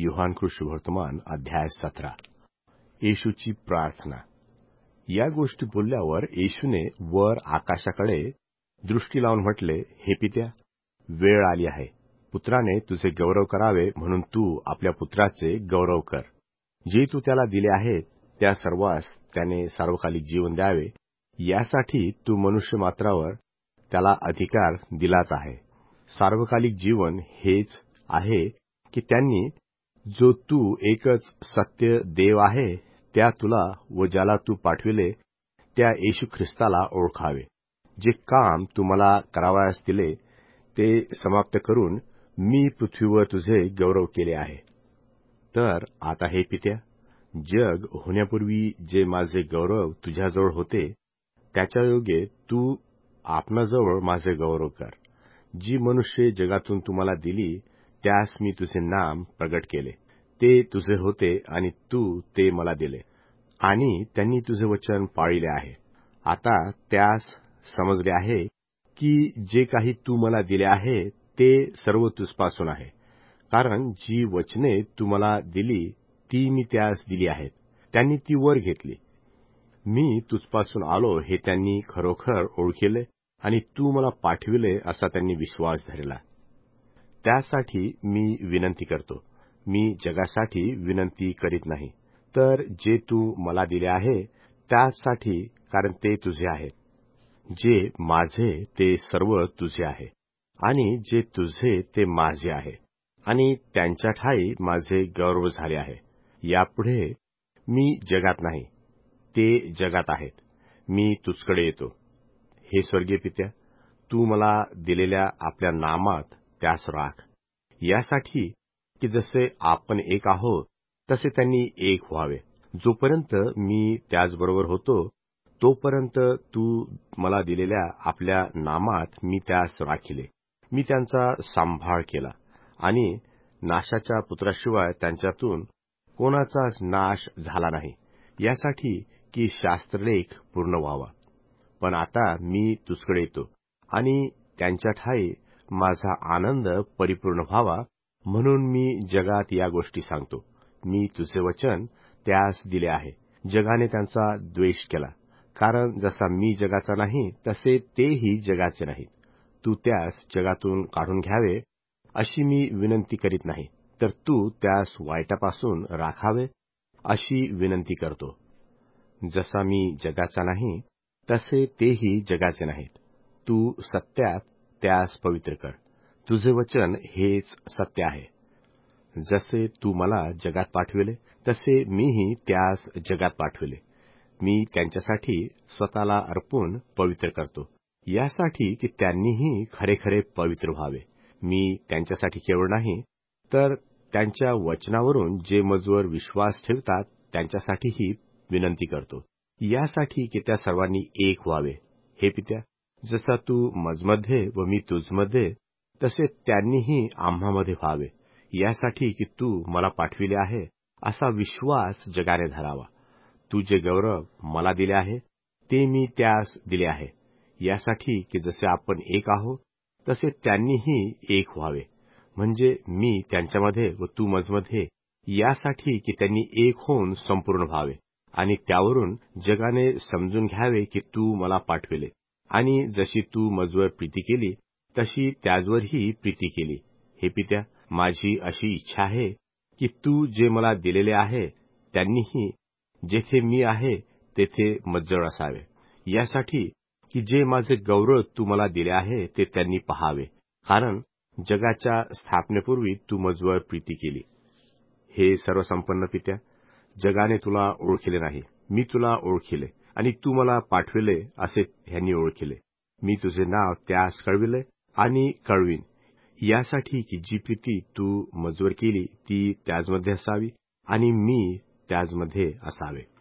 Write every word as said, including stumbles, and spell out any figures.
योहान शुभवर्तमान अध्याय सतरा. येशूची प्रार्थना. या गोष्टी बोलल्यावर येशूने वर आकाशाकडे दृष्टी लावून म्हटले, हे पित्या, वेळ आली आहे. पुत्राने तुझे गौरव करावे म्हणून तू आपल्या पुत्राचे गौरव कर. जे तू त्याला दिले आहे त्या सर्वांस त्याने सार्वकालिक जीवन द्यावे, यासाठी तू मनुष्य मात्रावर त्याला अधिकार दिलाच आहे. सार्वकालिक जीवन हेच आहे की त्यांनी जो तू एकच सत्य देव आहे त्या तुला व ज्याला तू पाठविले त्या येशू ख्रिस्ताला ओळखावे. जे काम तू मला करावयास दिले ते समाप्त करून मी पृथ्वीवर तुझे गौरव केले आहे. तर आता हे पित्या, जग होण्यापूर्वी जे माझे गौरव तुझ्याजवळ होते त्याच्यायोगे तू आपणाजवळ माझे गौरव कर. जी मनुष्य जगातून तुम्हाला दिली त्यास मी तुझे नाम प्रगट केले. ते तुझे होते आणि तू ते मला दिले, आणि त्यांनी तुझे वचन पाळले आहे. आता त्यास समजले आहे की जे काही तू मला दिले आहे ते सर्व तुझपासून आहे. कारण जी वचने तू मला दिली ती मी त्यास दिली आहेत. त्यांनी ती वर घेतली. मी तुझपासून आलो हे त्यांनी खरोखर ओळखले आणि तू मला पाठविले असा त्यांनी विश्वास धरला. त्यासाठी मी विनंती करतो. मी जगासाठी विनंती करीत नाही, तर जे तू मला दिले आहे त्यासाठी, कारण ते तुझे आहेत. जे माझे ते सर्व तुझे आहे, आणि जे तुझे ते माझे आहे, आणि त्यांच्या ठायी माझे गौरव झाले आहे. यापुढे मी जगात नाही, ते जगात आहेत. मी तुझकडे येतो. हे स्वर्गीय पित्या, तू मला दिलेल्या आपल्या नामात त्यास राख, यासाठी की जसे आपण एक आहोत तसे त्यांनी एक व्हावे. जोपर्यंत मी त्याचबरोबर होतो तोपर्यंत तू मला दिलेल्या आपल्या नामात मी त्यास राखिले. मी त्यांचा सांभाळ केला, आणि नाशाच्या पुत्राशिवाय त्यांच्यातून कोणाचाच नाश झाला नाही, यासाठी की शास्त्रलेख पूर्ण व्हावा. पण आता मी तुझकडे येतो, आणि त्यांच्या ठायी माझा आनंद परिपूर्ण व्हावा म्हणून मी जगात या गोष्टी सांगतो. मी तुझे वचन त्यास दिले आहे. जगाने त्यांचा द्वेष केला, कारण जसा मी जगाचा नाही तसे तेही जगाचे नाहीत. तू त्यास जगातून काढून घ्यावे अशी मी विनंती करीत नाही, तर तू त्यास वाईटापासून राखावे अशी विनंती करतो. जसा मी जगाचा नाही तसे तेही जगाचे नाहीत. तू सत्यात त्यास पवित्र कर. तुझे वचन हेच सत्य आहे. जसे तू मला जगात पाठविले तसे मीही त्यास जगात पाठविले. मी त्यांच्यासाठी स्वतःला अर्पून पवित्र करतो, यासाठी की त्यांनीही खरे खरे पवित्र व्हावे. मी त्यांच्यासाठी केवळ नाही, तर त्यांच्या वचनावरून जे मजवर विश्वास ठेवतात त्यांच्यासाठीही विनंती करतो, यासाठी की त्या सर्वांनी एक व्हावे. हे पित्या, जसा तू मजमध्ये व मी तुझमध्ये तसे त्यांनीही आम्हामध्ये व्हावे, यासाठी की तू मला पाठविले आहे असा विश्वास जगाने धरावा. तू जे गौरव मला दिले आहे ते मी त्यास दिले आहे, यासाठी की जसे आपण एक आहोत तसे त्यांनीही एक व्हावे, म्हणजे मी त्यांच्यामध्ये व तू मजमध्ये, यासाठी की त्यांनी एक होऊन संपूर्ण व्हावे. आणि त्यावरून जगाने समजून घ्यावे की तू मला पाठविले, आणि जशी तू मजवर प्रीती केली तशी त्याचवरही प्रीती केली. हे पित्या, माझी अशी इच्छा आहे की तू जे मला दिलेले आहे त्यांनीही जेथे मी आहे तेथे मजजवळ असावे, यासाठी की जे माझे गौरव तू मला दिले आहे ते त्यांनी पहावे, कारण जगाच्या स्थापनेपूर्वी तू मजवर प्रीती केली. हे सर्वसंपन्न पित्या, जगाने तुला ओळखले नाही, मी तुला ओळखिले, आणि तू मला पाठविले असे ह्यांनी ओळखिले. मी तुझे नाव त्यास कळविले आणि कळवीन, यासाठी की जी प्रीती तू मजवर केली ती त्याचमध्ये असावी आणि मी त्याचमध्ये असावे.